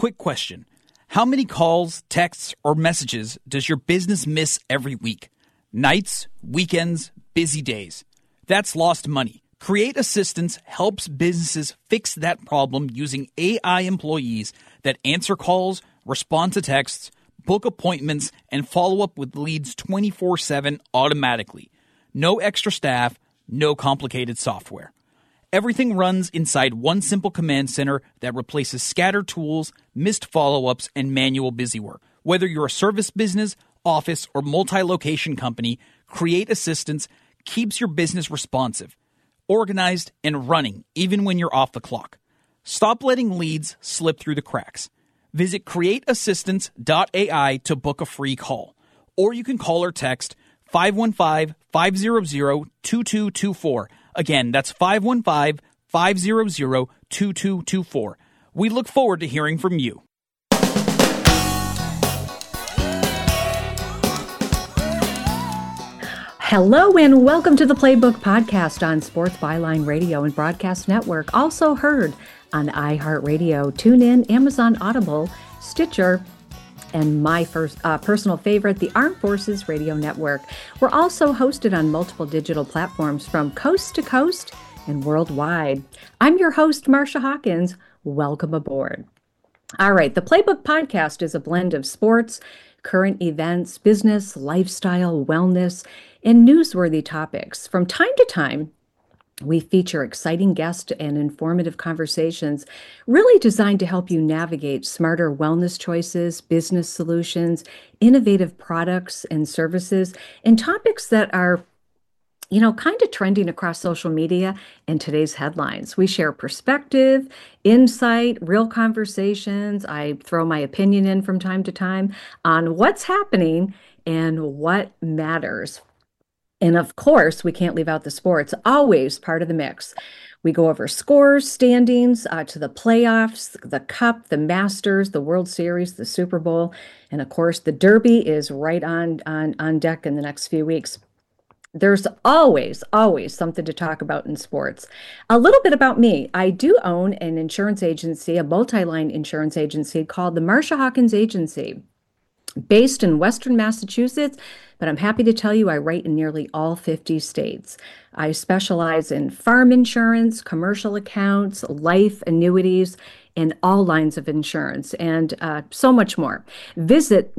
Quick question. How many calls, texts, or messages does your business miss every week? Nights, weekends, busy days. That's lost money. Create Assistance helps businesses fix that problem using AI employees that answer calls, respond to texts, book appointments, and follow up with leads 24/7 automatically. No extra staff, no complicated software. Everything runs inside one simple command center that replaces scattered tools, missed follow-ups, and manual busy work. Whether you're a service business, office, or multi-location company, Create Assistance keeps your business responsive, organized, and running even when you're off the clock. Stop letting leads slip through the cracks. Visit createassistance.ai to book a free call. Or you can call or text 515-500-2224. Again, that's 515-500-2224. We look forward to hearing from you. Hello and welcome to the Playbook Podcast on Sports Byline Radio and Broadcast Network. Also heard on iHeartRadio, TuneIn, Amazon Audible, Stitcher, and my personal favorite, the Armed Forces Radio Network. We're also hosted on multiple digital platforms from coast to coast and worldwide. I'm your host, Marsha Hawkins. Welcome aboard. All right, the Playbook Podcast is a blend of sports, current events, business, lifestyle, wellness, and newsworthy topics. From time to time, we feature exciting guests and informative conversations really designed to help you navigate smarter wellness choices, business solutions, innovative products and services, and topics that are, kind of trending across social media and today's headlines. We share perspective, insight, real conversations. I throw my opinion in from time to time on what's happening and what matters. And of course, we can't leave out the sports, always part of the mix. We go over scores, standings, to the playoffs, the Cup, the Masters, the World Series, the Super Bowl. And of course, the Derby is right on deck in the next few weeks. There's always something to talk about in sports. A little bit about me. I do own an insurance agency, a multi-line insurance agency called the Marsha Hawkins Agency, based in Western Massachusetts, but I'm happy to tell you I write in nearly all 50 states. I specialize in farm insurance, commercial accounts, life, annuities, and all lines of insurance, and so much more. Visit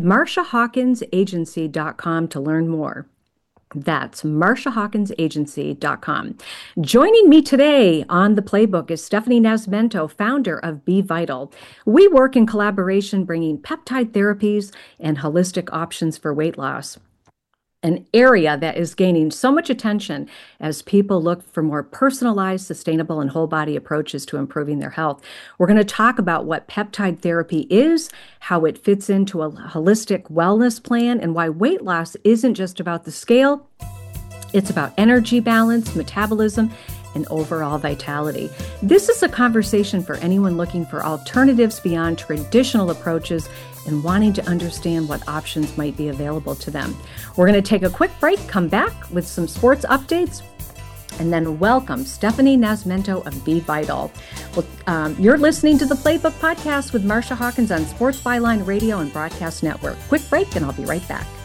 MarshaHawkinsAgency.com to learn more. That's MarshaHawkinsAgency.com. Joining me today on the Playbook is Stephanie Nascimento, founder of Be Vital. We work in collaboration bringing peptide therapies and holistic options for weight loss, an area that is gaining so much attention as people look for more personalized, sustainable, and whole body approaches to improving their health. We're going to talk about what peptide therapy is, how it fits into a holistic wellness plan, and why weight loss isn't just about the scale. It's about energy balance, metabolism, and overall vitality. This is a conversation for anyone looking for alternatives beyond traditional approaches and wanting to understand what options might be available to them. We're going to take a quick break, come back with some sports updates, and then welcome Stephanie Nascimento of Be Vital. Well, you're listening to the Playbook Podcast with Marsha Hawkins on Sports Byline Radio and Broadcast Network. Quick break, and I'll be right back.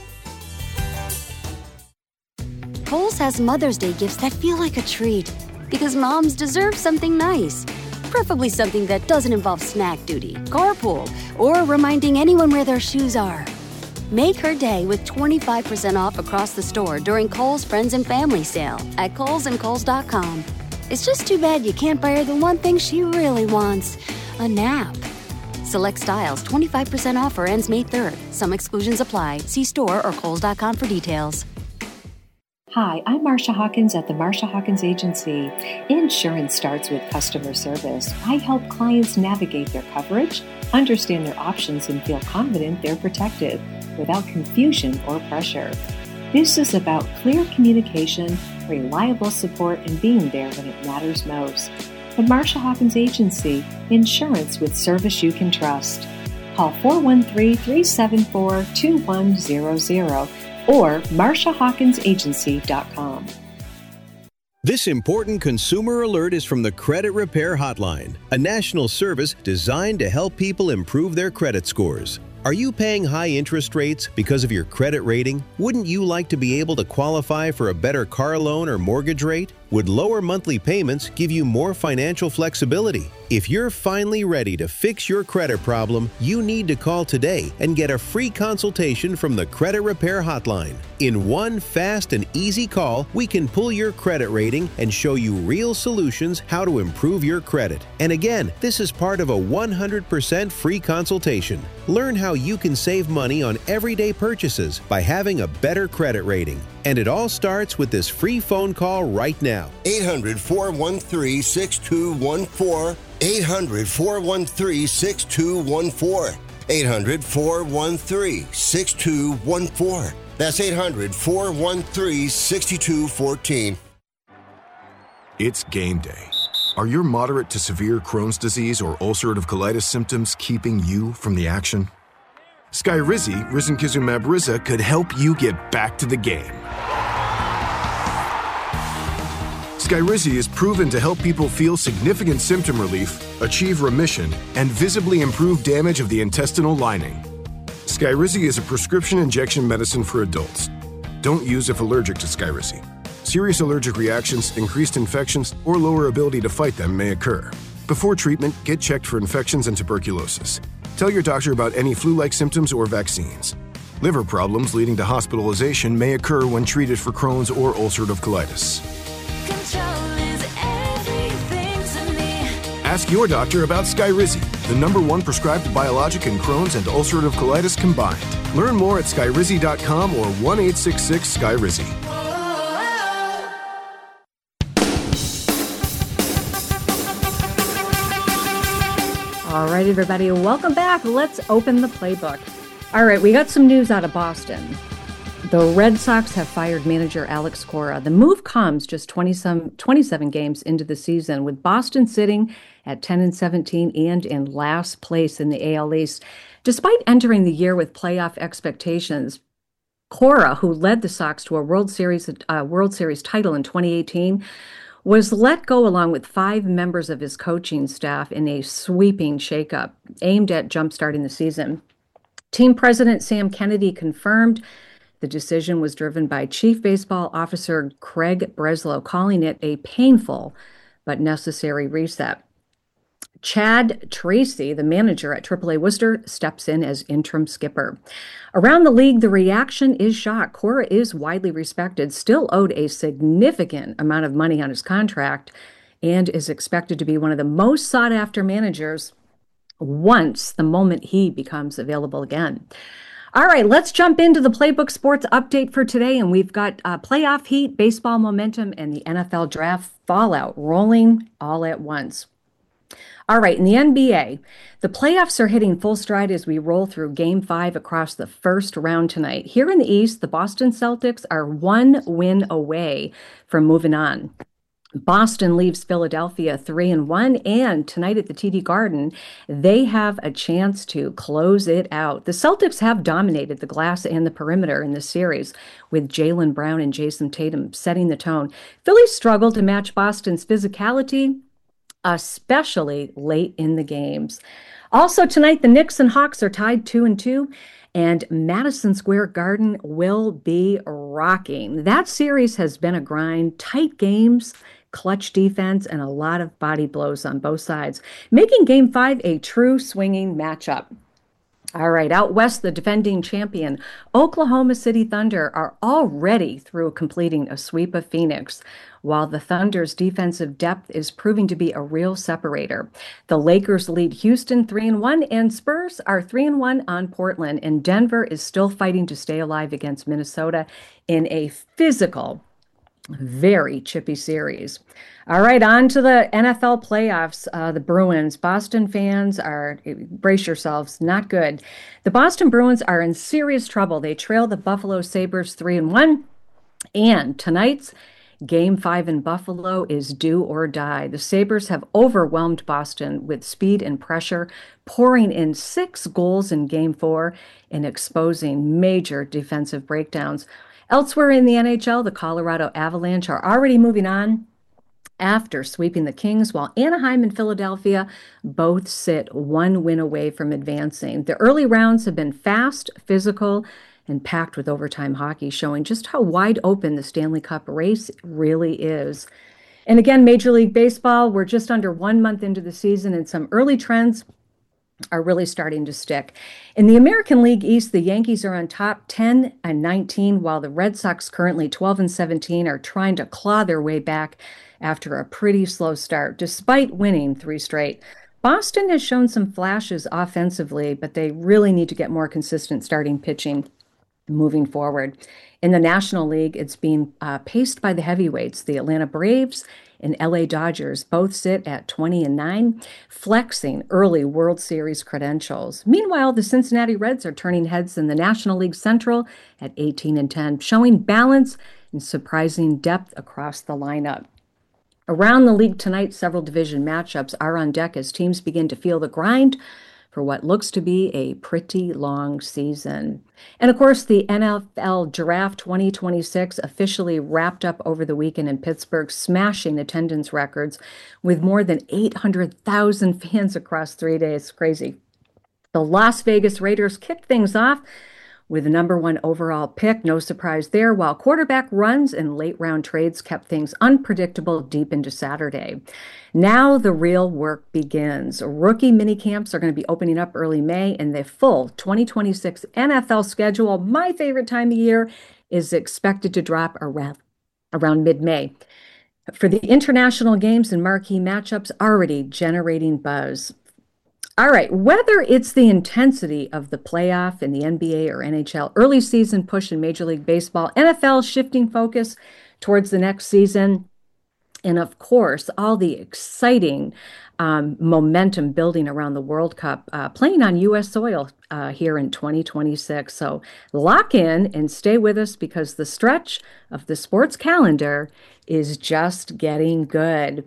Kohl's has Mother's Day gifts that feel like a treat because moms deserve something nice. Preferably something that doesn't involve snack duty, carpool, or reminding anyone where their shoes are. Make her day with 25% off across the store during Kohl's Friends and Family Sale at KohlsandKohls.com. It's just too bad you can't buy her the one thing she really wants, a nap. Select styles, 25% offer ends May 3rd. Some exclusions apply. See store or Kohls.com for details. Hi, I'm Marsha Hawkins at the Marsha Hawkins Agency. Insurance starts with customer service. I help clients navigate their coverage, understand their options, and feel confident they're protected without confusion or pressure. This is about clear communication, reliable support, and being there when it matters most. The Marsha Hawkins Agency, insurance with service you can trust. Call 413-374-2100. or MarshaHawkinsAgency.com. This important consumer alert is from the Credit Repair Hotline, a national service designed to help people improve their credit scores. Are you paying high interest rates because of your credit rating? Wouldn't you like to be able to qualify for a better car loan or mortgage rate? Would lower monthly payments give you more financial flexibility? If you're finally ready to fix your credit problem, you need to call today and get a free consultation from the Credit Repair Hotline. In one fast and easy call, we can pull your credit rating and show you real solutions how to improve your credit. And again, this is part of a 100% free consultation. Learn how you can save money on everyday purchases by having a better credit rating. And it all starts with this free phone call right now. 800-413-6214. 800-413-6214. 800-413-6214. That's 800-413-6214. It's game day. Are your moderate to severe Crohn's disease or ulcerative colitis symptoms keeping you from the action? Skyrizi, risankizumab Riza, could help you get back to the game. Skyrizi is proven to help people feel significant symptom relief, achieve remission, and visibly improve damage of the intestinal lining. Skyrizi is a prescription injection medicine for adults. Don't use if allergic to Skyrizi. Serious allergic reactions, increased infections, or lower ability to fight them may occur. Before treatment, get checked for infections and tuberculosis. Tell your doctor about any flu-like symptoms or vaccines. Liver problems leading to hospitalization may occur when treated for Crohn's or ulcerative colitis. Ask your doctor about Skyrizi, the #1 prescribed biologic in Crohn's and ulcerative colitis combined. Learn more at skyrizi.com or 1-866-SKYRIZI. All right, everybody, welcome back. Let's open the playbook. All right, we got some news out of Boston. The Red Sox have fired manager Alex Cora. The move comes just 27 games into the season, with Boston sitting at 10-17 and in last place in the AL East. Despite entering the year with playoff expectations, Cora, who led the Sox to a World Series title in 2018, was let go along with 5 members of his coaching staff in a sweeping shakeup aimed at jumpstarting the season. Team president Sam Kennedy confirmed the decision was driven by Chief Baseball Officer Craig Breslow, calling it a painful but necessary reset. Chad Tracy, the manager at AAA Worcester, steps in as interim skipper. Around the league, the reaction is shock. Cora is widely respected, still owed a significant amount of money on his contract, and is expected to be one of the most sought-after managers the moment he becomes available again. All right, let's jump into the Playbook Sports update for today, and we've got playoff heat, baseball momentum, and the NFL draft fallout rolling all at once. All right, in the NBA, the playoffs are hitting full stride as we roll through Game 5 across the first round tonight. Here in the East, the Boston Celtics are 1 win away from moving on. Boston leaves Philadelphia 3-1, and tonight at the TD Garden, they have a chance to close it out. The Celtics have dominated the glass and the perimeter in this series, with Jaylen Brown and Jason Tatum setting the tone. Philly struggled to match Boston's physicality, especially late in the games. Also tonight, the Knicks and Hawks are tied 2-2, and Madison Square Garden will be rocking. That series has been a grind, tight games, clutch defense, and a lot of body blows on both sides, making Game 5 a true swinging matchup. All right, out west, the defending champion Oklahoma City Thunder are already through completing a sweep of Phoenix, while the Thunder's defensive depth is proving to be a real separator. The Lakers lead Houston 3-1, and Spurs are 3-1 on Portland, and Denver is still fighting to stay alive against Minnesota in a physical, very chippy series. All right, on to the NFL playoffs. The Bruins, Boston fans brace yourselves, not good. The Boston Bruins are in serious trouble. They trail the Buffalo Sabres 3-1, and tonight's Game 5 in Buffalo is do or die. The Sabres have overwhelmed Boston with speed and pressure, pouring in 6 goals in Game 4 and exposing major defensive breakdowns. Elsewhere in the NHL, the Colorado Avalanche are already moving on after sweeping the Kings, while Anaheim and Philadelphia both sit one win away from advancing. The early rounds have been fast, physical, and packed with overtime hockey, showing just how wide open the Stanley Cup race really is. And again, Major League Baseball, we're just under 1 month into the season, and some early trends are really starting to stick. In the American League East, the Yankees are on top 10-19, while the Red Sox, currently 12-17, are trying to claw their way back after a pretty slow start, despite winning 3 straight. Boston has shown some flashes offensively, but they really need to get more consistent starting pitching moving forward. In the National League, it's being paced by the heavyweights. The Atlanta Braves and LA Dodgers both sit at 20-9, flexing early World Series credentials. Meanwhile, the Cincinnati Reds are turning heads in the National League Central at 18-10, showing balance and surprising depth across the lineup. Around the league tonight, several division matchups are on deck as teams begin to feel the grind for what looks to be a pretty long season. And of course, the NFL Draft 2026 officially wrapped up over the weekend in Pittsburgh, smashing attendance records with more than 800,000 fans across 3 days. Crazy. The Las Vegas Raiders kicked things off with the number 1 overall pick. No surprise there, while quarterback runs and late round trades kept things unpredictable deep into Saturday. Now the real work begins. Rookie mini camps are going to be opening up early May, and the full 2026 NFL schedule, my favorite time of year, is expected to drop around mid-May. For the international games and marquee matchups already generating buzz. All right, whether it's the intensity of the playoff in the NBA or NHL, early season push in Major League Baseball, NFL shifting focus towards the next season, and of course, all the exciting momentum building around the World Cup, playing on U.S. soil here in 2026. So lock in and stay with us, because the stretch of the sports calendar is just getting good.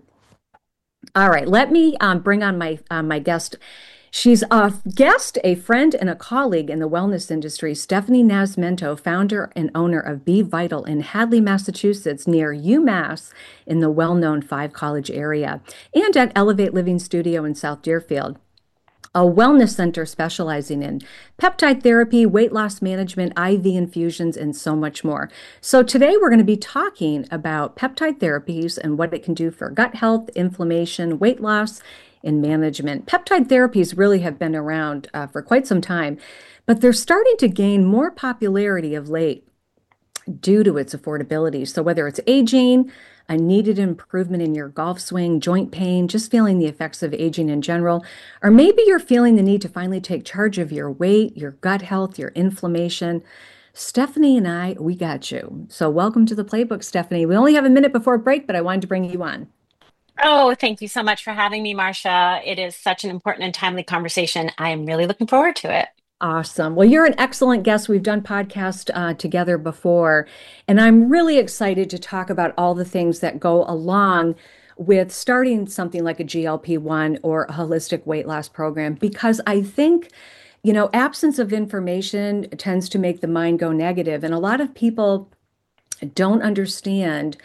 All right, let me bring on my guest. She's a guest, a friend, and a colleague in the wellness industry, Stephanie Nascimento, founder and owner of Be Vital in Hadley, Massachusetts, near UMass in the well-known Five College area, and at Elevate Living Studio in South Deerfield, a wellness center specializing in peptide therapy, weight loss management, IV infusions, and so much more. So today we're going to be talking about peptide therapies and what it can do for gut health, inflammation, weight loss, and management. Peptide therapies really have been around for quite some time, but they're starting to gain more popularity of late due to its affordability. So whether it's aging, a needed improvement in your golf swing, joint pain, just feeling the effects of aging in general, or maybe you're feeling the need to finally take charge of your weight, your gut health, your inflammation, Stephanie and we got you. So welcome to the Playbook, Stephanie. We only have a minute before break, but I wanted to bring you on. Oh, thank you so much for having me, Marcia. It is such an important and timely conversation. I am really looking forward to it. Awesome. Well, you're an excellent guest. We've done podcasts together before, and I'm really excited to talk about all the things that go along with starting something like a GLP-1 or a holistic weight loss program, because I think, absence of information tends to make the mind go negative, and a lot of people don't understand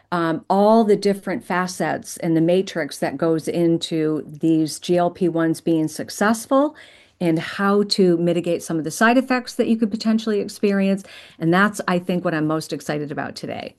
all the different facets and the matrix that goes into these GLP-1s being successful, and how to mitigate some of the side effects that you could potentially experience. And that's, I think, what I'm most excited about today.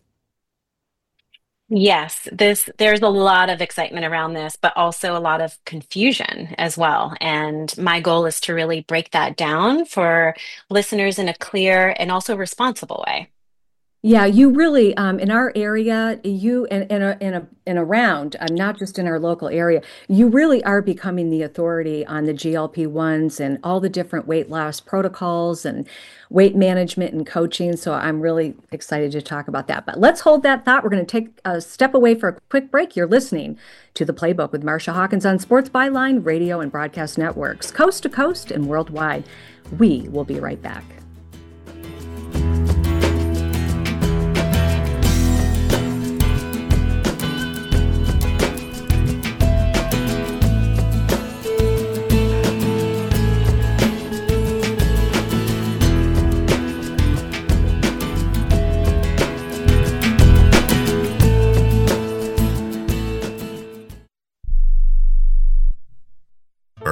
Yes, there's a lot of excitement around this, but also a lot of confusion as well. And my goal is to really break that down for listeners in a clear and also responsible way. Yeah, you really, in our area, you and around, not just in our local area, you really are becoming the authority on the GLP-1s and all the different weight loss protocols and weight management and coaching. So I'm really excited to talk about that. But let's hold that thought. We're going to take a step away for a quick break. You're listening to The Playbook with Marcia Hawkins on Sports Byline Radio and Broadcast Networks, coast to coast and worldwide. We will be right back.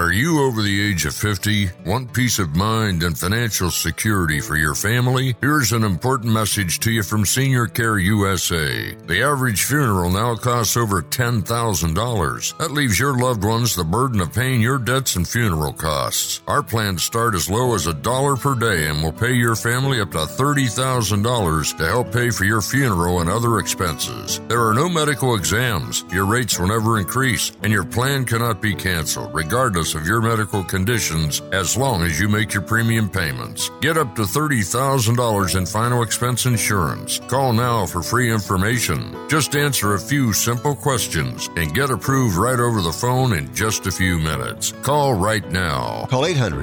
Are you over the age of 50? Want peace of mind and financial security for your family? Here's an important message to you from Senior Care USA. The average funeral now costs over $10,000. That leaves your loved ones the burden of paying your debts and funeral costs. Our plans start as low as $1 per day and will pay your family up to $30,000 to help pay for your funeral and other expenses. There are no medical exams. Your rates will never increase, and your plan cannot be canceled, regardless of your medical conditions, as long as you make your premium payments. Get up to $30,000 in final expense insurance. Call now for free information. Just answer a few simple questions and get approved right over the phone in just a few minutes. Call right now. Call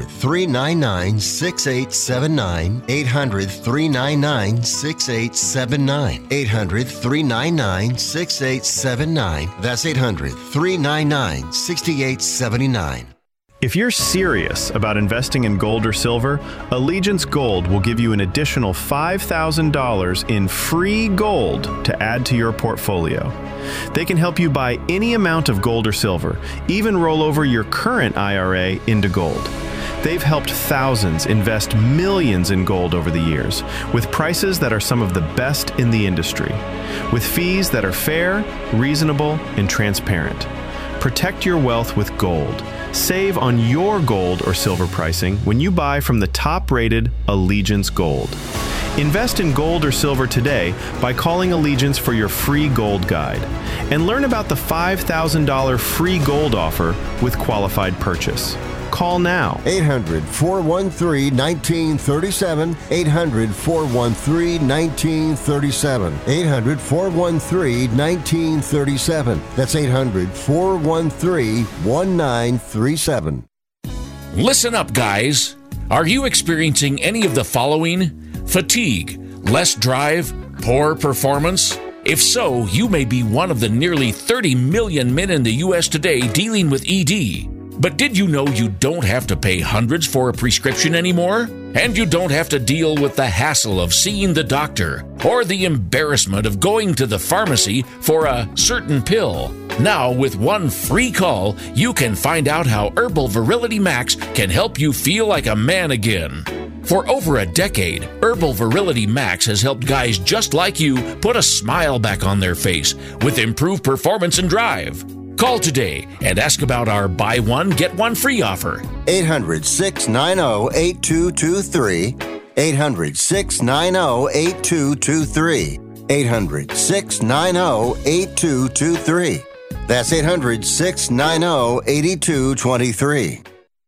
800-399-6879. 800-399-6879. 800-399-6879. That's 800-399-6879. If you're serious about investing in gold or silver, Allegiance Gold will give you an additional $5,000 in free gold to add to your portfolio. They can help you buy any amount of gold or silver, even roll over your current IRA into gold. They've helped thousands invest millions in gold over the years, with prices that are some of the best in the industry, with fees that are fair, reasonable, and transparent. Protect your wealth with gold. Save on your gold or silver pricing when you buy from the top-rated Allegiance Gold. Invest in gold or silver today by calling Allegiance for your free gold guide. And learn about the $5,000 free gold offer with qualified purchase. Call now. 800-413-1937. 800-413-1937. 800-413-1937. That's 800-413-1937. Listen up, guys. Are you experiencing any of the following? Fatigue, less drive, poor performance? If so, you may be one of the nearly 30 million men in the U.S. today dealing with ED. But did you know you don't have to pay hundreds for a prescription anymore? And you don't have to deal with the hassle of seeing the doctor or the embarrassment of going to the pharmacy for a certain pill. Now, with one free call, you can find out how Herbal Virility Max can help you feel like a man again. For over a decade, Herbal Virility Max has helped guys just like you put a smile back on their face with improved performance and drive. Call today and ask about our buy one, get one free offer. 800-690-8223. 800-690-8223. 800-690-8223. That's 800-690-8223.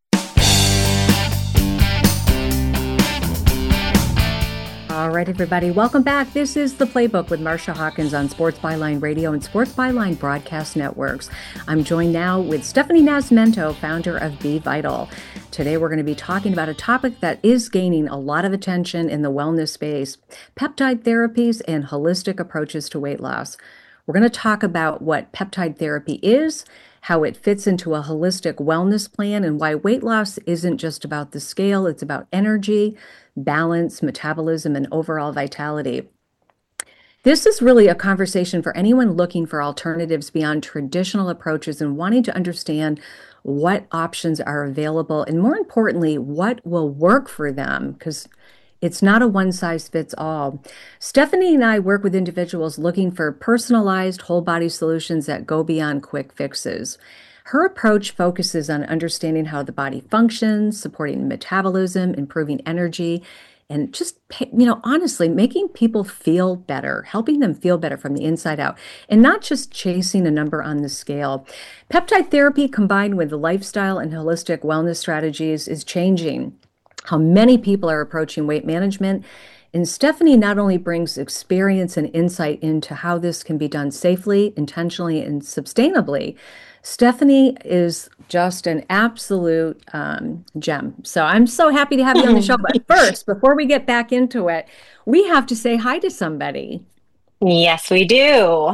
All right, everybody, welcome back. This is The Playbook with Marsha Hawkins on Sports Byline Radio and Sports Byline Broadcast Networks. I'm joined now with Stephanie Nascimento, founder of Be Vital. Today, we're going to be talking about a topic that is gaining a lot of attention in the wellness space: peptide therapies and holistic approaches to weight loss. We're going to talk about what peptide therapy is, how it fits into a holistic wellness plan, and why weight loss isn't just about the scale, it's about energy, balance, metabolism, and overall vitality. This is really a conversation for anyone looking for alternatives beyond traditional approaches and wanting to understand what options are available, and more importantly, what will work for them, because it's not a one-size-fits-all. Stephanie and I work with individuals looking for personalized whole-body solutions that go beyond quick fixes. Her approach focuses on understanding how the body functions, supporting metabolism, improving energy, and just, honestly, making people feel better, helping them feel better from the inside out, and not just chasing a number on the scale. Peptide therapy combined with lifestyle and holistic wellness strategies is changing how many people are approaching weight management. And Stephanie not only brings experience and insight into how this can be done safely, intentionally, and sustainably, Stephanie is just an absolute gem. So I'm so happy to have you on the show. But first, before we get back into it, we have to say hi to somebody. Yes, we do.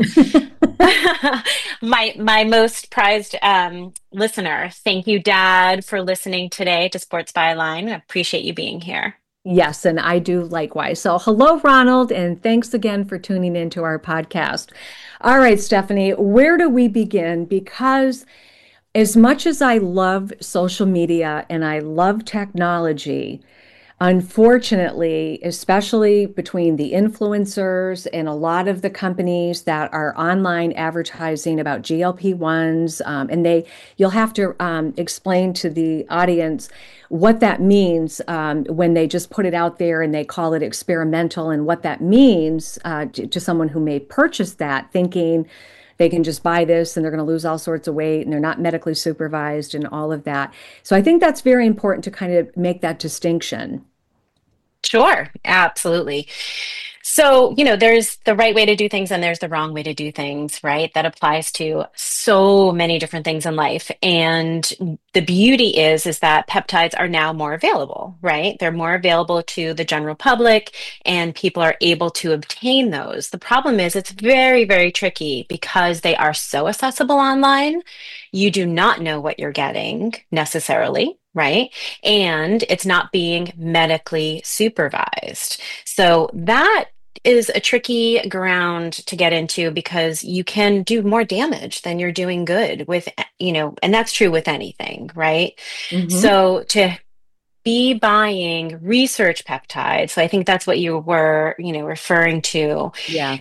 My most prized listener. Thank you, Dad, for listening today to Sports Byline. I appreciate you being here. Yes, and I do likewise. So hello, Ronald, and thanks again for tuning into our podcast. All right, Stephanie, where do we begin? Because As much as I love social media and I love technology, unfortunately, especially between the influencers and a lot of the companies that are online advertising about GLP-1s, you'll have to explain to the audience what that means when they just put it out there and they call it experimental, and what that means to someone who may purchase that thinking they can just buy this and they're going to lose all sorts of weight and they're not medically supervised and all of that. So I think that's very important to kind of make that distinction. Sure, absolutely. So, there's the right way to do things and there's the wrong way to do things, right? That applies to so many different things in life. And the beauty is that peptides are now more available, right? They're more available to the general public and people are able to obtain those. The problem is it's very, very tricky because they are so accessible online. You do not know what you're getting necessarily, right? And it's not being medically supervised. So that is a tricky ground to get into because you can do more damage than you're doing good with, and that's true with anything, right? Mm-hmm. So to be buying research peptides, so I think that's what you were, referring to. Yeah.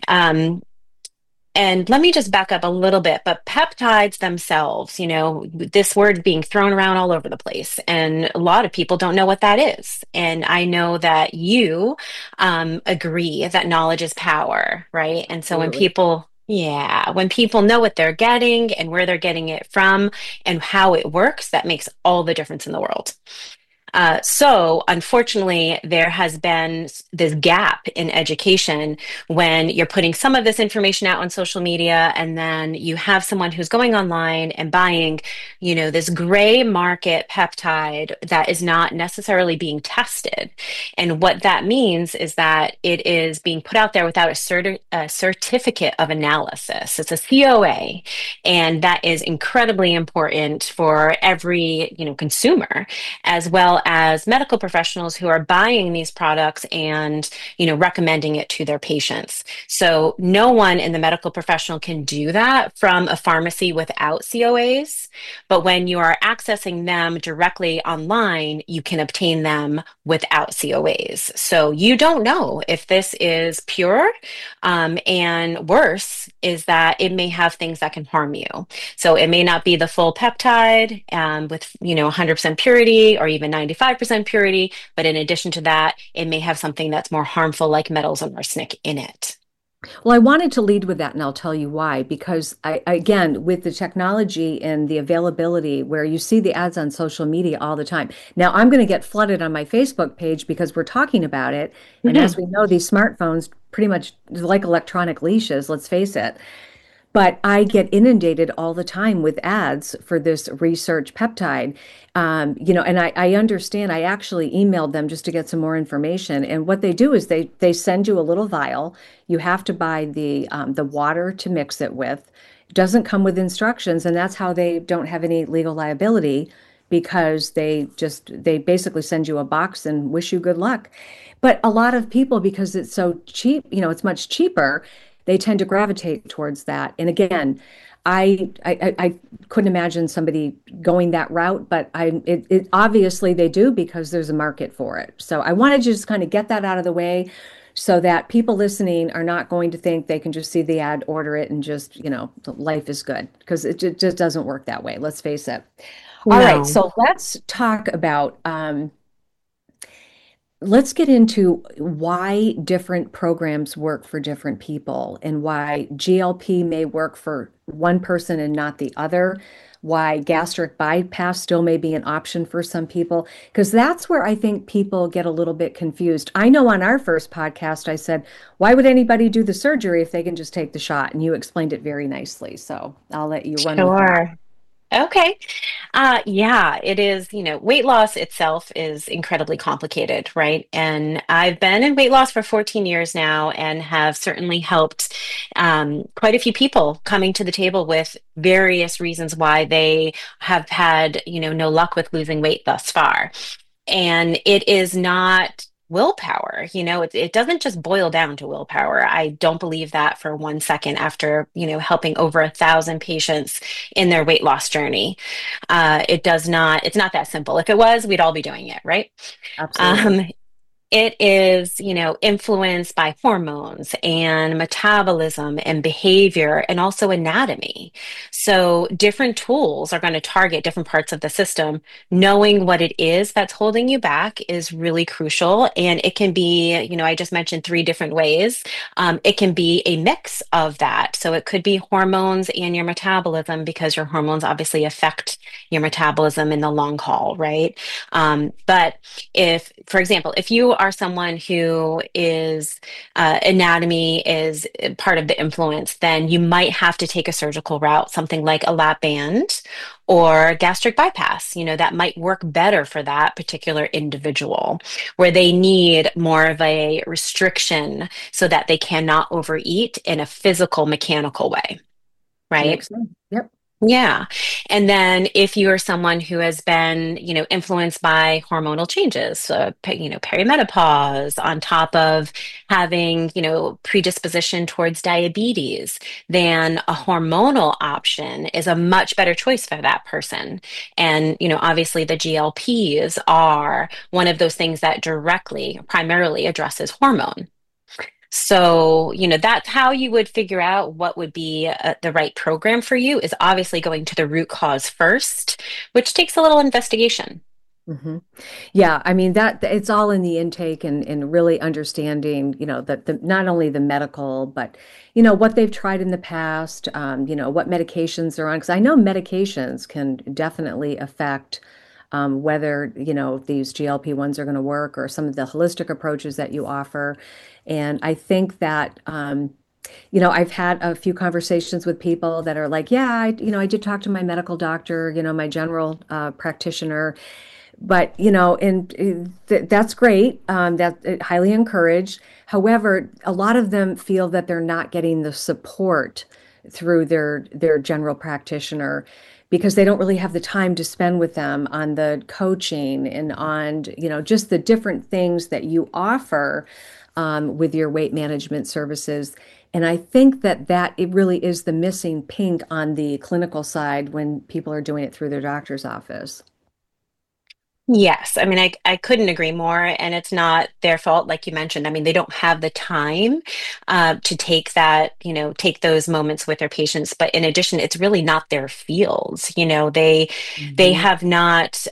And let me just back up a little bit, but peptides themselves, this word being thrown around all over the place, and a lot of people don't know what that is. And I know that you agree that knowledge is power, right? And so Absolutely. when people know what they're getting and where they're getting it from and how it works, that makes all the difference in the world. So unfortunately, there has been this gap in education when you're putting some of this information out on social media, and then you have someone who's going online and buying, this gray market peptide that is not necessarily being tested. And what that means is that it is being put out there without a certificate of analysis. It's a COA, and that is incredibly important for every, consumer, as well as medical professionals who are buying these products and, recommending it to their patients. So no one in the medical professional can do that from a pharmacy without COAs. But when you are accessing them directly online, you can obtain them without COAs. So you don't know if this is pure. And worse is that it may have things that can harm you. So it may not be the full peptide with 100% purity or even 95% purity, but in addition to that, it may have something that's more harmful like metals and arsenic in it. Well, I wanted to lead with that, and I'll tell you why. Because again, with the technology and the availability where you see the ads on social media all the time. Now, I'm going to get flooded on my Facebook page because we're talking about it. And as we know, these smartphones pretty much like electronic leashes, let's face it. But I get inundated all the time with ads for this research peptide, and I understand. I actually emailed them just to get some more information. And what they do is they send you a little vial. You have to buy the water to mix it with. It doesn't come with instructions, and that's how they don't have any legal liability, because they basically send you a box and wish you good luck. But a lot of people, because it's so cheap, it's much cheaper, they tend to gravitate towards that. And again, I couldn't imagine somebody going that route, but it obviously they do, because there's a market for it. So I wanted to just kind of get that out of the way so that people listening are not going to think they can just see the ad, order it, and just, life is good, because it just doesn't work that way. Let's face it. No. All right. So let's talk about, let's get into why different programs work for different people, and why GLP may work for one person and not the other, why gastric bypass still may be an option for some people, because that's where I think people get a little bit confused. I know on our first podcast, I said, why would anybody do the surgery if they can just take the shot? And you explained it very nicely. So I'll let you run with that. Okay. Yeah, it is, weight loss itself is incredibly complicated, right? And I've been in weight loss for 14 years now and have certainly helped quite a few people coming to the table with various reasons why they have had, no luck with losing weight thus far. And it is not willpower. It doesn't just boil down to willpower. I don't believe that for 1 second after, helping over 1,000 patients in their weight loss journey. It's not that simple. If it was, we'd all be doing it, right? Absolutely. It is, influenced by hormones and metabolism and behavior and also anatomy. So different tools are going to target different parts of the system. Knowing what it is that's holding you back is really crucial. And it can be, I just mentioned 3 different ways. It can be a mix of that. So it could be hormones and your metabolism, because your hormones obviously affect your metabolism in the long haul, right? But for example, if you are someone who is anatomy is part of the influence, then you might have to take a surgical route, something like a lap band or gastric bypass. That might work better for that particular individual, where they need more of a restriction so that they cannot overeat in a physical, mechanical way, right? Makes sense. Yep. Yeah. And then if you are someone who has been, influenced by hormonal changes, perimenopause, on top of having, predisposition towards diabetes, then a hormonal option is a much better choice for that person. And, obviously the GLPs are one of those things that primarily addresses hormone. So, that's how you would figure out what would be the right program for you, is obviously going to the root cause first, which takes a little investigation. Mm-hmm. Yeah, I mean that it's all in the intake and really understanding, that not only the medical, but what they've tried in the past, what medications they're on, because I know medications can definitely affect whether these GLP-1s are going to work, or some of the holistic approaches that you offer. And I think that I've had a few conversations with people that are like, yeah, I did talk to my medical doctor, my general practitioner. But, that's great. That highly encouraged. However, a lot of them feel that they're not getting the support through their general practitioner, because they don't really have the time to spend with them on the coaching and on, just the different things that you offer with your weight management services. And I think that it really is the missing pink on the clinical side when people are doing it through their doctor's office. Yes. I mean, I couldn't agree more. And it's not their fault, like you mentioned. I mean, they don't have the time to take those moments with their patients. But in addition, it's really not their fields. They have not.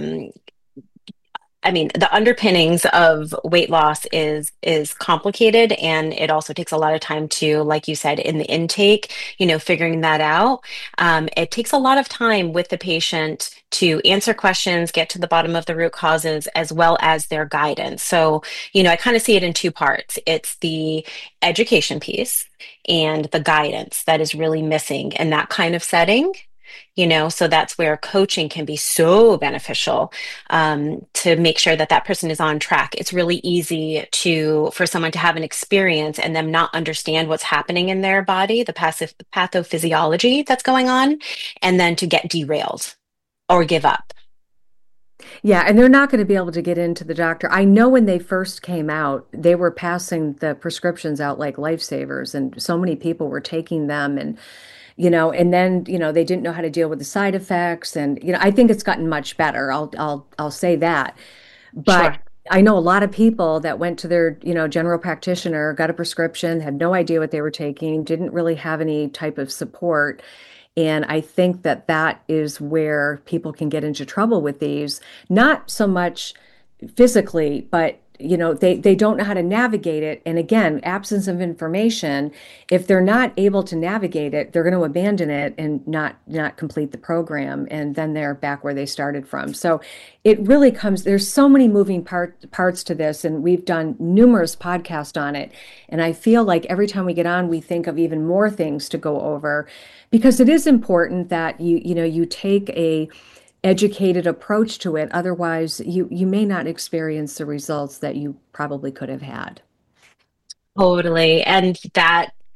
I mean, the underpinnings of weight loss is complicated, and it also takes a lot of time to, like you said, in the intake, figuring that out. It takes a lot of time with the patient to answer questions, get to the bottom of the root causes, as well as their guidance. So, I kind of see it in 2 parts. It's the education piece and the guidance that is really missing in that kind of setting. So that's where coaching can be so beneficial, to make sure that person is on track. It's really easy for someone to have an experience and them not understand what's happening in their body, the pathophysiology that's going on, and then to get derailed or give up. Yeah, and they're not going to be able to get into the doctor. I know when they first came out, they were passing the prescriptions out like lifesavers, and so many people were taking them, and and then, they didn't know how to deal with the side effects. And, I think it's gotten much better. I'll say that. But Sure. I know a lot of people that went to their, general practitioner, got a prescription, had no idea what they were taking, didn't really have any type of support. And I think that is where people can get into trouble with these, not so much physically, but they don't know how to navigate it. And again, absence of information, if they're not able to navigate it, they're going to abandon it and not complete the program. And then they're back where they started from. So it really there's so many moving parts to this. And we've done numerous podcasts on it. And I feel like every time we get on, we think of even more things to go over, because it is important that you take a educated approach to it. Otherwise, you may not experience the results that you probably could have had. Totally. And that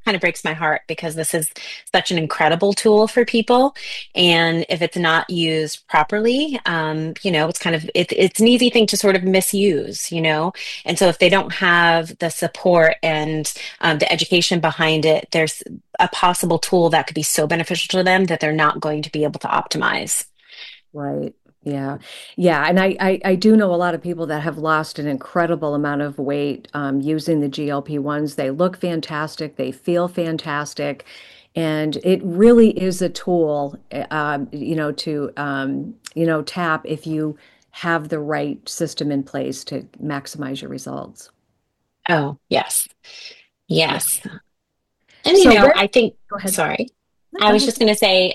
kind of breaks my heart because this is such an incredible tool for people. And if it's not used properly, it's kind of, it's an easy thing to sort of misuse, And so if they don't have the support and the education behind it, there's a possible tool that could be so beneficial to them that they're not going to be able to optimize. Right. Yeah. Yeah. And I do know a lot of people that have lost an incredible amount of weight using the GLP-1s. They look fantastic. They feel fantastic. And it really is a tool, to tap if you have the right system in place to maximize your results. Oh, yes. Yes. And, I think, sorry, I was just going to say,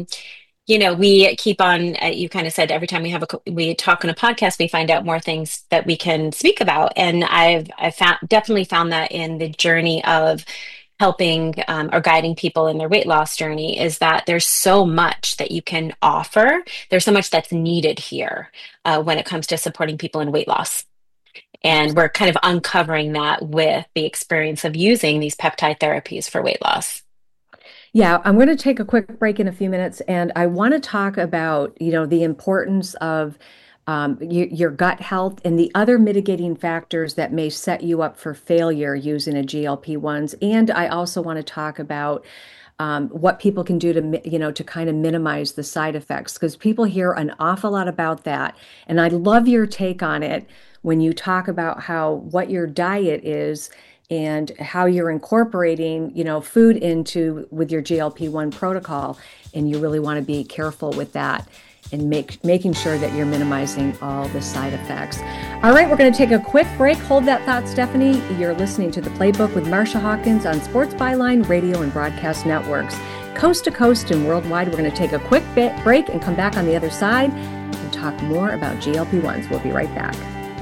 we keep on, you kind of said every time we talk on a podcast, we find out more things that we can speak about. And I've definitely found that in the journey of helping or guiding people in their weight loss journey is that there's so much that you can offer. There's so much that's needed here when it comes to supporting people in weight loss. And we're kind of uncovering that with the experience of using these peptide therapies for weight loss. Yeah, I'm going to take a quick break in a few minutes, and I want to talk about, the importance of your gut health and the other mitigating factors that may set you up for failure using a GLP-1s. And I also want to talk about what people can do to kind of minimize the side effects, because people hear an awful lot about that. And I love your take on it when you talk about what your diet is and how you're incorporating, food with your GLP-1 protocol. And you really want to be careful with that and making sure that you're minimizing all the side effects. All right, we're going to take a quick break. Hold that thought, Stephanie. You're listening to The Playbook with Marsha Hawkins on Sports Byline Radio and Broadcast Networks. Coast to coast and worldwide, we're going to take a quick break and come back on the other side and talk more about GLP-1s. We'll be right back.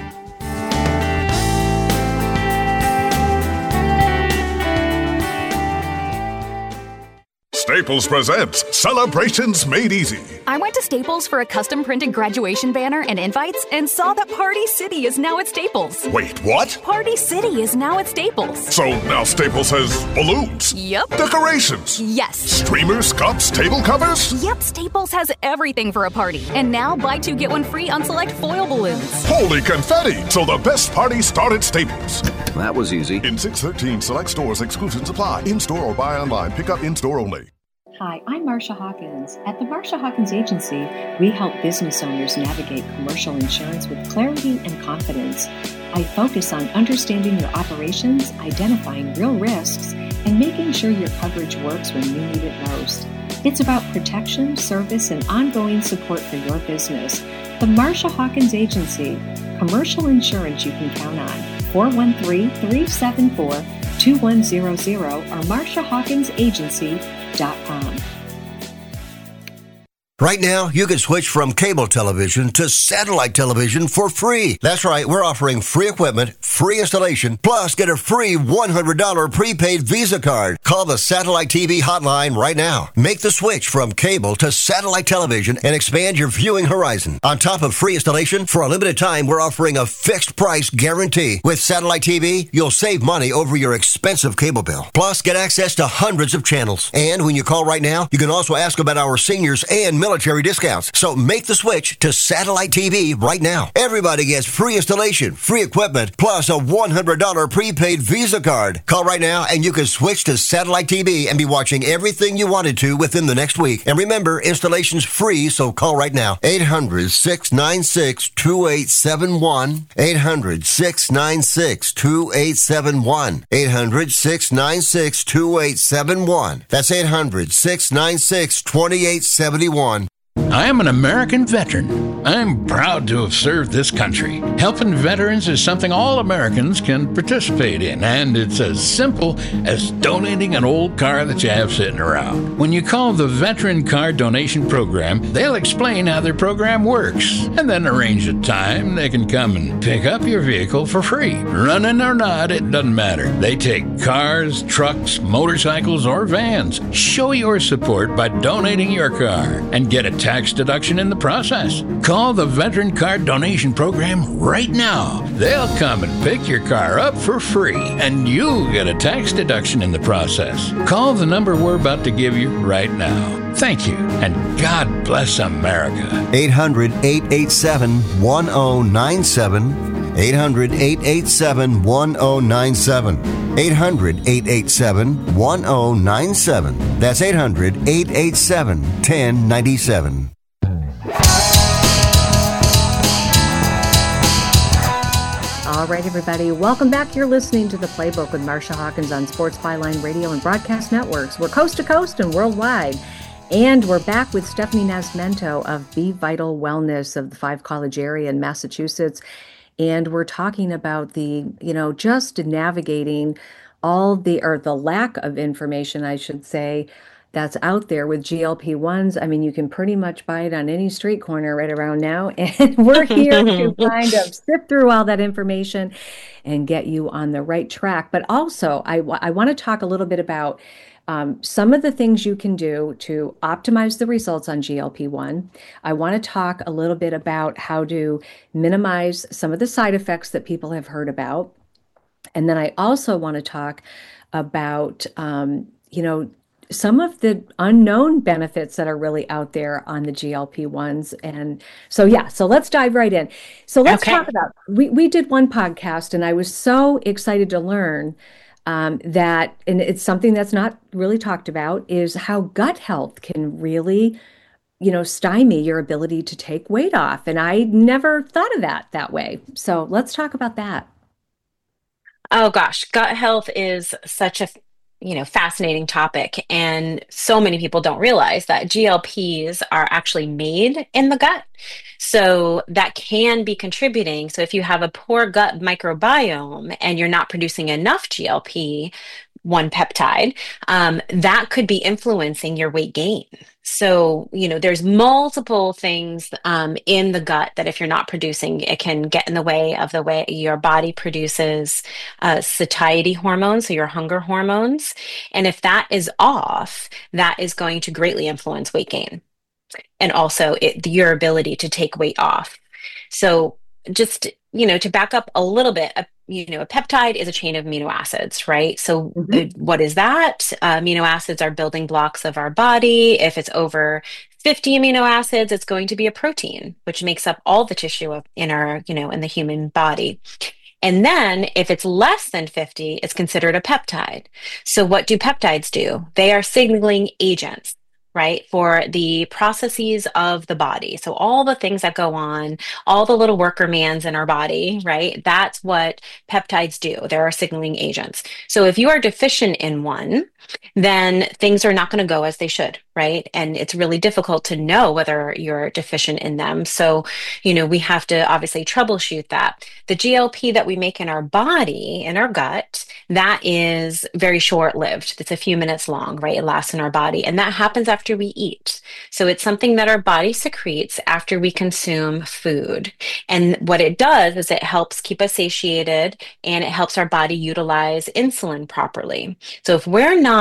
Staples presents Celebrations Made Easy. I went to Staples for a custom printed graduation banner and invites and saw that Party City is now at Staples. Wait, what? Party City is now at Staples. So now Staples has balloons? Yep. Decorations? Yes. Streamers, cups, table covers? Yep, Staples has everything for a party. And now buy two, get one free on select foil balloons. Holy confetti! So the best party started at Staples. That was easy. In 613 select stores, exclusions apply. In-store or buy online. Pick up in-store only. Hi, I'm Marsha Hawkins. At the Marsha Hawkins Agency, we help business owners navigate commercial insurance with clarity and confidence. I focus on understanding your operations, identifying real risks, and making sure your coverage works when you need it most. It's about protection, service, and ongoing support for your business. The Marsha Hawkins Agency, commercial insurance you can count on. 413-374-2100 or MarshaHawkinsAgency.com. Right now, you can switch from cable television to satellite television for free. That's right, we're offering free equipment, free installation, plus get a free $100 prepaid Visa card. Call the Satellite TV hotline right now. Make the switch from cable to satellite television and expand your viewing horizon. On top of free installation, for a limited time, we're offering a fixed price guarantee. With Satellite TV, you'll save money over your expensive cable bill. Plus, get access to hundreds of channels. And when you call right now, you can also ask about our seniors and military discounts. So make the switch to Satellite TV right now. Everybody gets free installation, free equipment, plus a $100 prepaid Visa card. Call right now and you can switch to Satellite TV and be watching everything you wanted to within the next week. And remember, installation's free, so call right now. 800-696-2871. 800-696-2871. 800-696-2871. That's 800-696-2871. I am an American veteran. I'm proud to have served this country. Helping veterans is something all Americans can participate in, and it's as simple as donating an old car that you have sitting around. When you call the Veteran Car Donation Program, they'll explain how their program works, and then arrange a time they can come and pick up your vehicle for free. Running or not, it doesn't matter. They take cars, trucks, motorcycles, or vans. Show your support by donating your car and get a tax deduction in the process. Call the Veteran Card Donation Program right now. They'll come and pick your car up for free, and you'll get a tax deduction in the process. Call the number we're about to give you right now. Thank you, and God bless America. 800-887-1097. 800-887-1097. 800-887-1097. That's 800-887-1097. All right, everybody. Welcome back. You're listening to The Playbook with Marsha Hawkins on Sports Byline Radio and Broadcast Networks. We're coast to coast and worldwide. And we're back with Stephanie Nascimento of Be Vital Wellness of the Five College area in Massachusetts. And we're talking about the, just navigating all the lack of information, I should say, that's out there with GLP-1s. I mean, you can pretty much buy it on any street corner right around now. And we're here to kind of sift through all that information and get you on the right track. But also, I want to talk a little bit about some of the things you can do to optimize the results on GLP-1. I want to talk a little bit about how to minimize some of the side effects that people have heard about. And then I also want to talk about, some of the unknown benefits that are really out there on the GLP-1s. And so let's dive right in. So let's talk about, we did one podcast and I was so excited to learn that, and it's something that's not really talked about, is how gut health can really, stymie your ability to take weight off. And I never thought of that way. So let's talk about that. Oh gosh, gut health is such a fascinating topic. And so many people don't realize that GLPs are actually made in the gut. So that can be contributing. So if you have a poor gut microbiome and you're not producing enough GLP-1 peptide, that could be influencing your weight gain. So, there's multiple things in the gut that if you're not producing, it can get in the way of the way your body produces satiety hormones, so your hunger hormones. And if that is off, that is going to greatly influence weight gain and also your ability to take weight off. So just, to back up a little bit, a peptide is a chain of amino acids, right? So what is that? Amino acids are building blocks of our body. If it's over 50 amino acids, it's going to be a protein, which makes up all the tissue in our, in the human body. And then if it's less than 50, it's considered a peptide. So what do peptides do? They are signaling agents, right, for the processes of the body. So all the things that go on, all the little worker mans in our body, right, that's what peptides do. There are signaling agents. So if you are deficient in one, then things are not going to go as they should, right? And it's really difficult to know whether you're deficient in them. So, we have to obviously troubleshoot that. The GLP that we make in our body, in our gut, that is very short-lived. It's a few minutes long, right? It lasts in our body. And that happens after we eat. So it's something that our body secretes after we consume food. And what it does is it helps keep us satiated and it helps our body utilize insulin properly. So if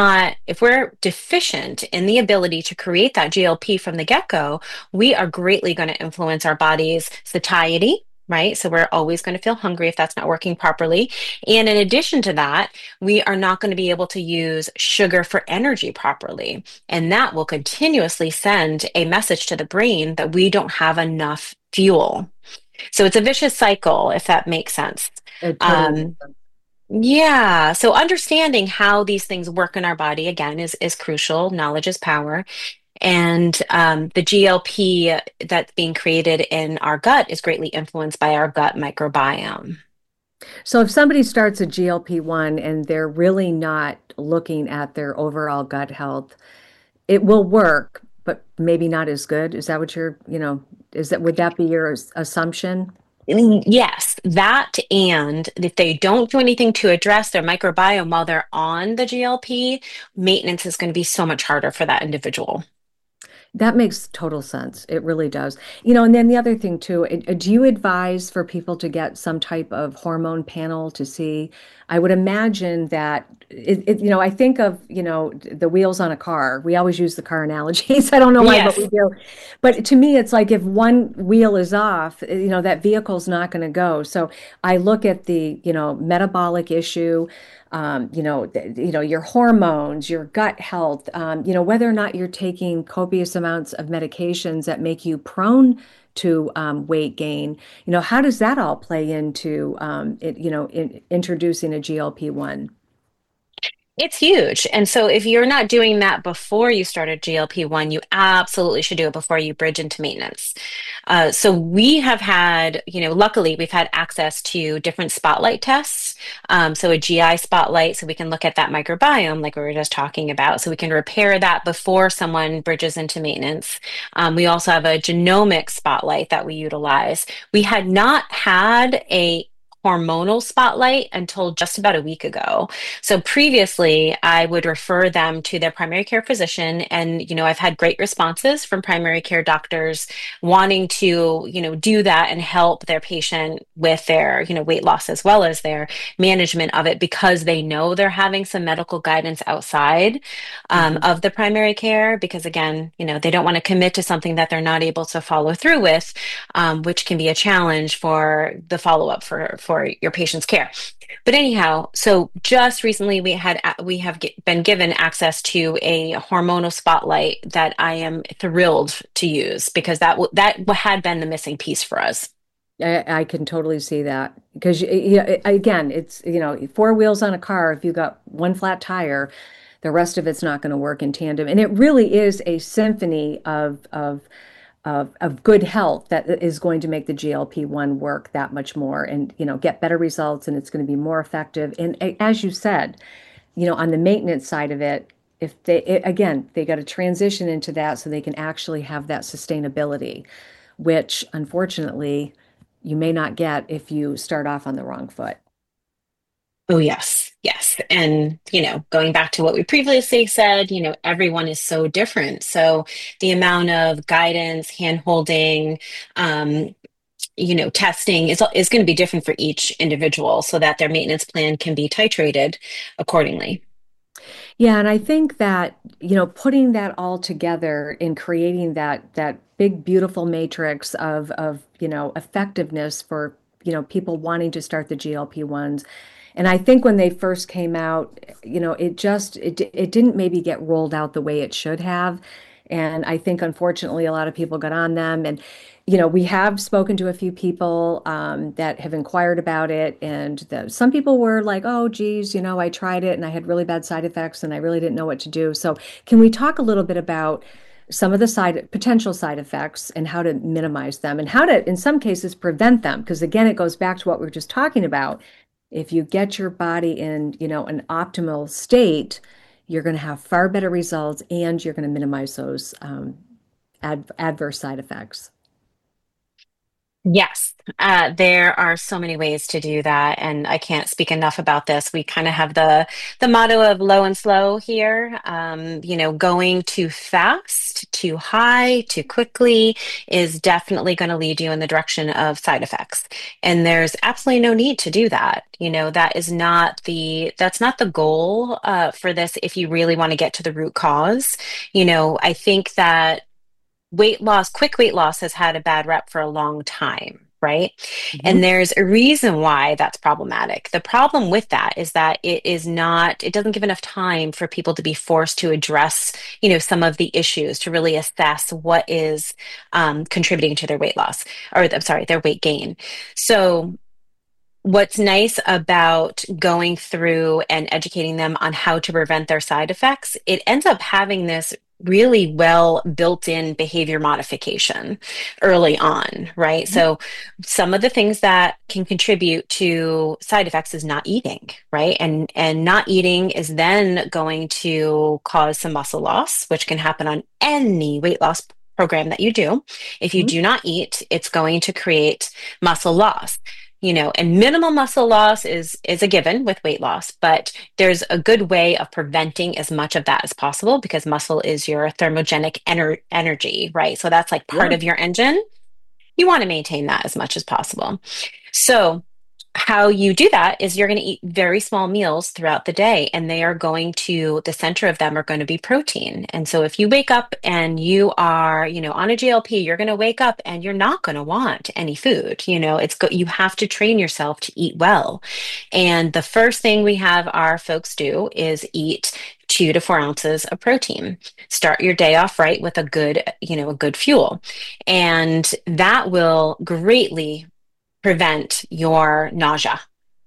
we're deficient in the ability to create that GLP from the get-go, we are greatly going to influence our body's satiety, right? So we're always going to feel hungry if that's not working properly. And in addition to that, we are not going to be able to use sugar for energy properly. And that will continuously send a message to the brain that we don't have enough fuel. So it's a vicious cycle, if that makes sense. Yeah. So understanding how these things work in our body, again, is crucial. Knowledge is power. And the GLP that's being created in our gut is greatly influenced by our gut microbiome. So if somebody starts a GLP-1 and they're really not looking at their overall gut health, it will work, but maybe not as good. Is that what would that be your assumption? Yes, that, and if they don't do anything to address their microbiome while they're on the GLP, maintenance is going to be so much harder for that individual. That makes total sense. It really does. And then the other thing too, do you advise for people to get some type of hormone panel to see? I would imagine that I think of, the wheels on a car. We always use the car analogies. I don't know why, but we do. But to me, it's like if one wheel is off, that vehicle's not going to go. So I look at the, metabolic issue, your hormones, your gut health, whether or not you're taking copious amounts of medications that make you prone to weight gain. How does that all play into introducing a GLP-1? It's huge. And so if you're not doing that before you start a GLP-1, you absolutely should do it before you bridge into maintenance. So we have had, luckily we've had access to different spotlight tests. So a GI spotlight, so we can look at that microbiome like we were just talking about. So we can repair that before someone bridges into maintenance. We also have a genomic spotlight that we utilize. We had not had a hormonal spotlight until just about a week ago. So previously, I would refer them to their primary care physician, and I've had great responses from primary care doctors wanting to do that and help their patient with their weight loss as well as their management of it, because they know they're having some medical guidance outside of the primary care, because again, they don't want to commit to something that they're not able to follow through with, which can be a challenge for the follow-up for your patient's care. But anyhow, so just recently we have been given access to a hormonal spotlight that I am thrilled to use, because that had been the missing piece for us. I can totally see that, because again, it's 4 wheels on a car. If you got one flat tire, the rest of it's not going to work in tandem. And it really is a symphony of good health that is going to make the GLP-1 work that much more and, get better results, and it's going to be more effective. And as you said, on the maintenance side of it, if they got to transition into that so they can actually have that sustainability, which unfortunately you may not get if you start off on the wrong foot. Oh, yes. And, going back to what we previously said, everyone is so different. So the amount of guidance, hand-holding, testing is going to be different for each individual, so that their maintenance plan can be titrated accordingly. Yeah, and I think that, putting that all together and creating that big, beautiful matrix of effectiveness for, people wanting to start the GLP-1s. And I think when they first came out, it didn't maybe get rolled out the way it should have. And I think, unfortunately, a lot of people got on them. And, we have spoken to a few people that have inquired about it. And some people were like, oh, geez, I tried it and I had really bad side effects and I really didn't know what to do. So can we talk a little bit about some of the potential side effects and how to minimize them and how to, in some cases, prevent them? Because, again, it goes back to what we were just talking about. If you get your body in, an optimal state, you're going to have far better results, and you're going to minimize those adverse side effects. Yes, there are so many ways to do that, and I can't speak enough about this. We kind of have the motto of low and slow here. Going too fast, too high, too quickly is definitely going to lead you in the direction of side effects. And there's absolutely no need to do that. That's not the goal for this. If you really want to get to the root cause, I think that quick weight loss has had a bad rep for a long time, right? Mm-hmm. And there's a reason why that's problematic. The problem with that is that it doesn't give enough time for people to be forced to address, some of the issues, to really assess what is contributing to their weight loss, or their weight gain. So what's nice about going through and educating them on how to prevent their side effects, it ends up having this really well built-in behavior modification early on, right? Mm-hmm. So some of the things that can contribute to side effects is not eating, right? And not eating is then going to cause some muscle loss, which can happen on any weight loss program that you do. If you do not eat, it's going to create muscle loss. And minimal muscle loss is a given with weight loss, but there's a good way of preventing as much of that as possible because muscle is your thermogenic energy, right? So that's like part of your engine. You want to maintain that as much as possible. So how you do that is you're going to eat very small meals throughout the day, and the center of them are going to be protein. And so if you wake up and you are, on a GLP, you're going to wake up and you're not going to want any food. You have to train yourself to eat well. And the first thing we have our folks do is eat 2 to 4 ounces of protein. Start your day off right with a good fuel. And that will greatly prevent your nausea.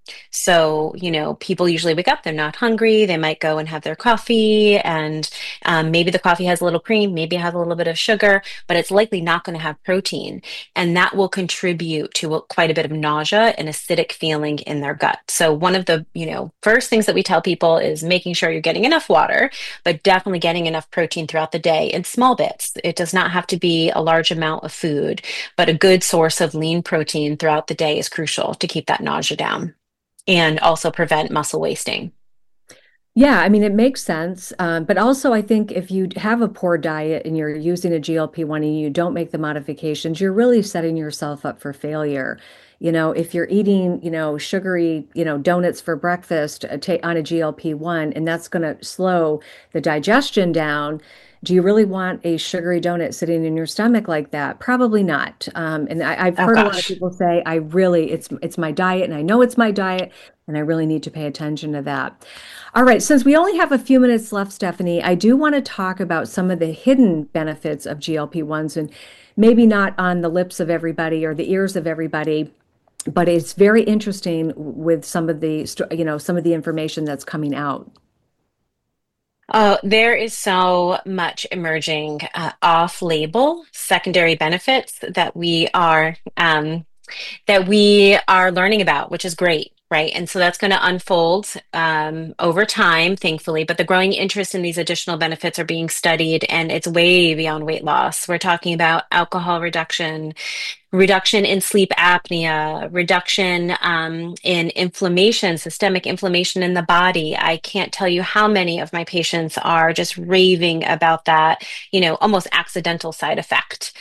So, people usually wake up, they're not hungry. They might go and have their coffee, and maybe the coffee has a little cream, maybe it has a little bit of sugar, but it's likely not going to have protein. And that will contribute to quite a bit of nausea and acidic feeling in their gut. So one of the, first things that we tell people is making sure you're getting enough water, but definitely getting enough protein throughout the day in small bits. It does not have to be a large amount of food, but a good source of lean protein throughout the day is crucial to keep that nausea down and also prevent muscle wasting. Yeah, I mean, it makes sense. But also, I think if you have a poor diet and you're using a GLP-1 and you don't make the modifications, you're really setting yourself up for failure. If you're eating, sugary, donuts for breakfast on a GLP-1, and that's going to slow the digestion down. Do you really want a sugary donut sitting in your stomach like that? Probably not. And I've heard a lot of people say, it's my diet, and I know it's my diet, and I really need to pay attention to that. All right, since we only have a few minutes left, Stephanie, I do want to talk about some of the hidden benefits of GLP-1s, and maybe not on the lips of everybody or the ears of everybody, but it's very interesting with some of the information that's coming out. There is so much emerging off-label secondary benefits that we are learning about, which is great, right? And so that's going to unfold over time, thankfully. But the growing interest in these additional benefits are being studied, and it's way beyond weight loss. We're talking about alcohol reduction in sleep apnea, reduction in inflammation, systemic inflammation in the body. I can't tell you how many of my patients are just raving about that, almost accidental side effect.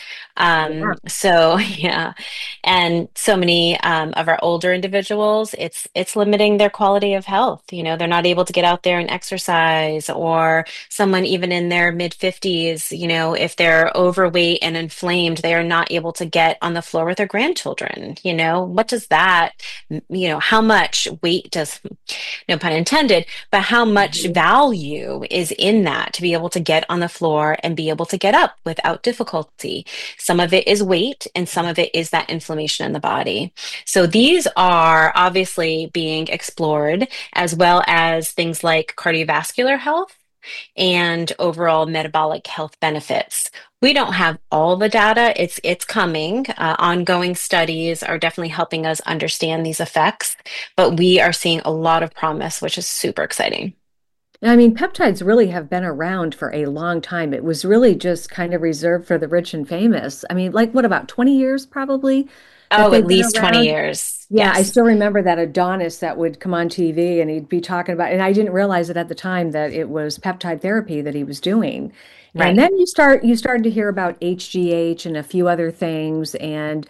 So yeah, and so many of our older individuals, it's limiting their quality of health. They're not able to get out there and exercise, or someone even in their mid 50s, if they're overweight and inflamed, they are not able to get on the floor with their grandchildren. What does that, how much weight does, no pun intended, but how much value is in that to be able to get on the floor and be able to get up without difficulty? Some of it is weight, and some of it is that inflammation in the body. So these are obviously being explored, as well as things like cardiovascular health and overall metabolic health benefits. We don't have all the data. It's coming. Ongoing studies are definitely helping us understand these effects, but we are seeing a lot of promise, which is super exciting. I mean, peptides really have been around for a long time. It was really just kind of reserved for the rich and famous. I mean, like what, about 20 years probably? Oh, at least 20 years. Yeah, Yes. I still remember that Adonis that would come on TV and he'd be talking about, and I didn't realize it at the time that it was peptide therapy that he was doing. Right. And then you started to hear about HGH and a few other things, and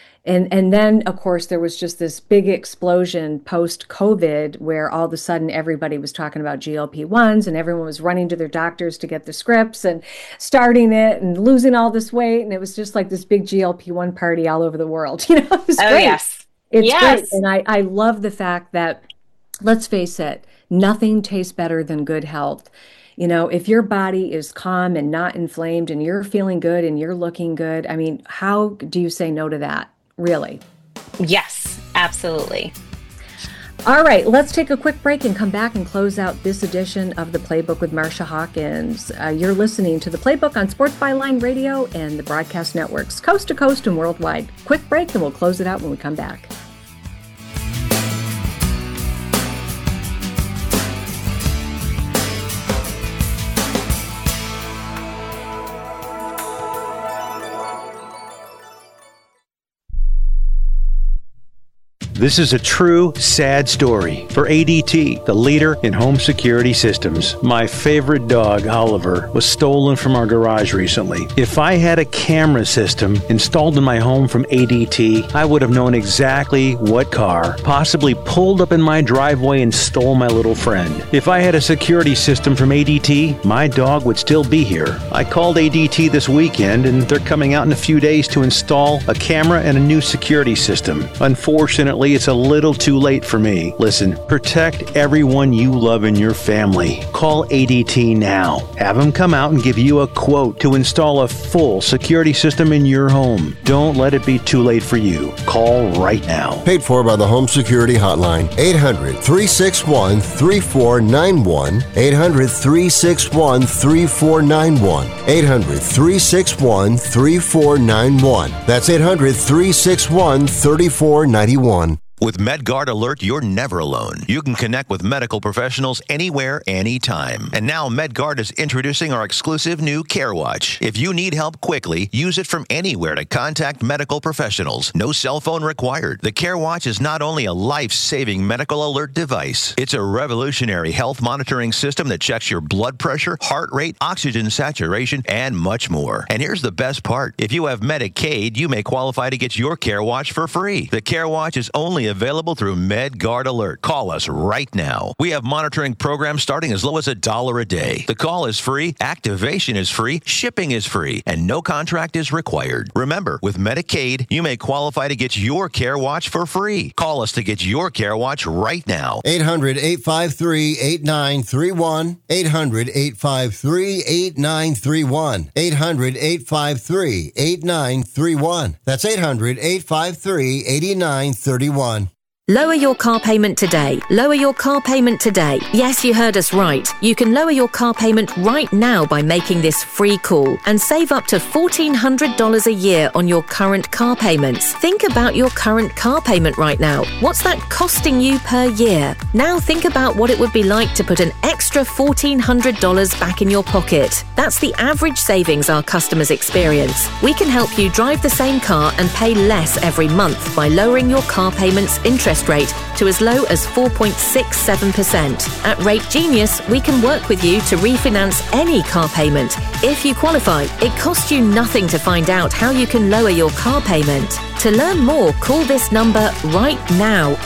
then of course there was just this big explosion post COVID where all of a sudden everybody was talking about GLP-1s and everyone was running to their doctors to get the scripts and starting it and losing all this weight, and it was just like this big GLP-1 party all over the world. It was Oh, great. yes. It's Yes. great. And I love the fact that, let's face it, nothing tastes better than good health. If your body is calm and not inflamed and you're feeling good and you're looking good, I mean, how do you say no to that? Really? Yes, absolutely. All right, let's take a quick break and come back and close out this edition of The Playbook with Marsha Hawkins. You're listening to The Playbook on Sports Byline Radio and the broadcast networks, coast to coast and worldwide. Quick break, and we'll close it out when we come back. This is a true, sad story for ADT, the leader in home security systems. My favorite dog, Oliver, was stolen from our garage recently. If I had a camera system installed in my home from ADT, I would have known exactly what car possibly pulled up in my driveway and stole my little friend. If I had a security system from ADT, my dog would still be here. I called ADT this weekend, and they're coming out in a few days to install a camera and a new security system. Unfortunately, it's a little too late for me. Listen, protect everyone you love in your family. Call ADT now. Have them come out and give you a quote to install a full security system in your home. Don't let it be too late for you. Call right now. Paid for by the Home Security Hotline. 800-361-3491. 800-361-3491. 800-361-3491. That's 800-361-3491. With MedGuard Alert, you're never alone. You can connect with medical professionals anywhere, anytime. And now MedGuard is introducing our exclusive new CareWatch. If you need help quickly, use it from anywhere to contact medical professionals. No cell phone required. The CareWatch is not only a life-saving medical alert device, it's a revolutionary health monitoring system that checks your blood pressure, heart rate, oxygen saturation, and much more. And here's the best part. If you have Medicaid, you may qualify to get your CareWatch for free. The CareWatch is only available through MedGuard Alert. Call us right now. We have monitoring programs starting as low as $1 a day. The call is free, activation is free, shipping is free, and no contract is required. Remember, with Medicaid, you may qualify to get your CareWatch for free. Call us to get your CareWatch right now. 800-853-8931. 800-853-8931. 800-853-8931. That's 800-853-8931. Lower your car payment today. Lower your car payment today. Yes, you heard us right. You can lower your car payment right now by making this free call and save up to $1,400 a year on your current car payments. Think about your current car payment right now. What's that costing you per year? Now think about what it would be like to put an extra $1,400 back in your pocket. That's the average savings our customers experience. We can help you drive the same car and pay less every month by lowering your car payment's interest rate to as low as 4.67%. At Rate Genius, we can work with you to refinance any car payment. If you qualify, it costs you nothing to find out how you can lower your car payment. To learn more, call this number right now.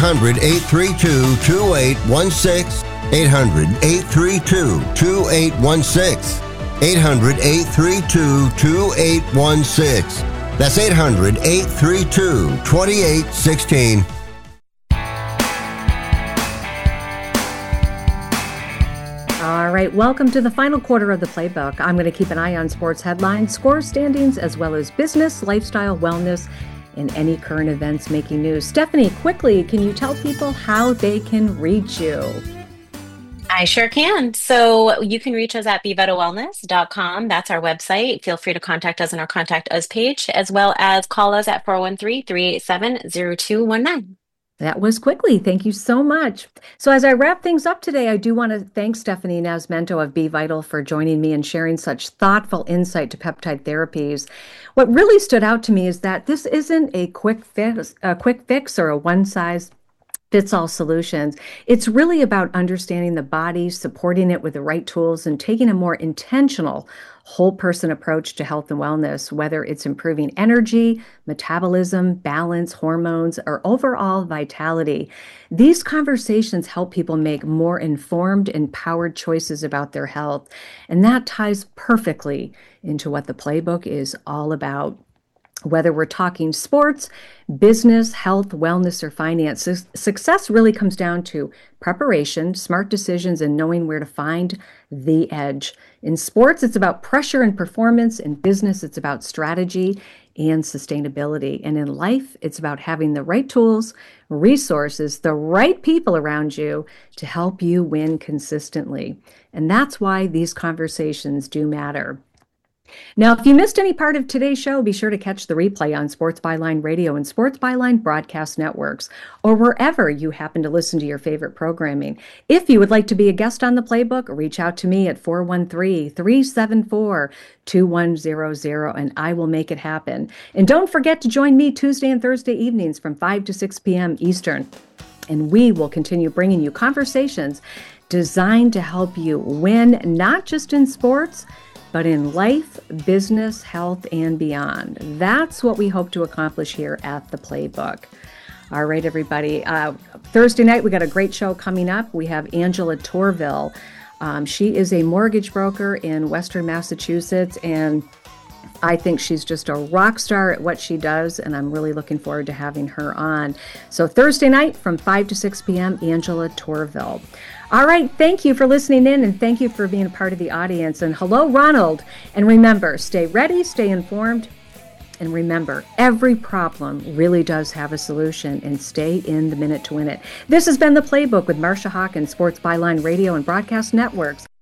800-832-2816. 800-832-2816. 800-832-2816. That's 800-832-2816. All right, welcome to the final quarter of the playbook. I'm going to keep an eye on sports headlines, score standings, as well as business, lifestyle, wellness, and any current events making news. Stephanie, quickly, can you tell people how they can reach you? I sure can. So you can reach us at bevetawellness.com. That's our website. Feel free to contact us on our Contact Us page, as well as call us at 413-387-0219. That was quickly. Thank you so much. So as I wrap things up today, I do want to thank Stephanie Nasmento of Be Vital for joining me and sharing such thoughtful insight to peptide therapies. What really stood out to me is that this isn't a quick fix or a one-size-fits-all solutions. It's really about understanding the body, supporting it with the right tools, and taking a more intentional whole person approach to health and wellness, whether it's improving energy, metabolism, balance, hormones, or overall vitality. These conversations help people make more informed, empowered choices about their health. And that ties perfectly into what the playbook is all about. Whether we're talking sports, business, health, wellness, or finance, success really comes down to preparation, smart decisions, and knowing where to find the edge. In sports, it's about pressure and performance. In business, it's about strategy and sustainability. And in life, it's about having the right tools, resources, the right people around you to help you win consistently. And that's why these conversations do matter. Now, if you missed any part of today's show, be sure to catch the replay on Sports Byline Radio and Sports Byline Broadcast Networks, or wherever you happen to listen to your favorite programming. If you would like to be a guest on the Playbook, reach out to me at 413-374-2100, and I will make it happen. And don't forget to join me Tuesday and Thursday evenings from 5 to 6 p.m. Eastern, and we will continue bringing you conversations designed to help you win, not just in sports, but in life, business, health, and beyond. That's what we hope to accomplish here at the Playbook. All right, everybody. Thursday night, we got a great show coming up. We have Angela Torville. She is a mortgage broker in Western Massachusetts, and I think she's just a rock star at what she does, and I'm really looking forward to having her on. So Thursday night from 5 to 6 p.m., Angela Torville. All right, thank you for listening in, and thank you for being a part of the audience. And hello, Ronald. And remember, stay ready, stay informed, and remember, every problem really does have a solution, and stay in the minute to win it. This has been The Playbook with Marsha Hawkins, Sports Byline Radio and Broadcast Networks.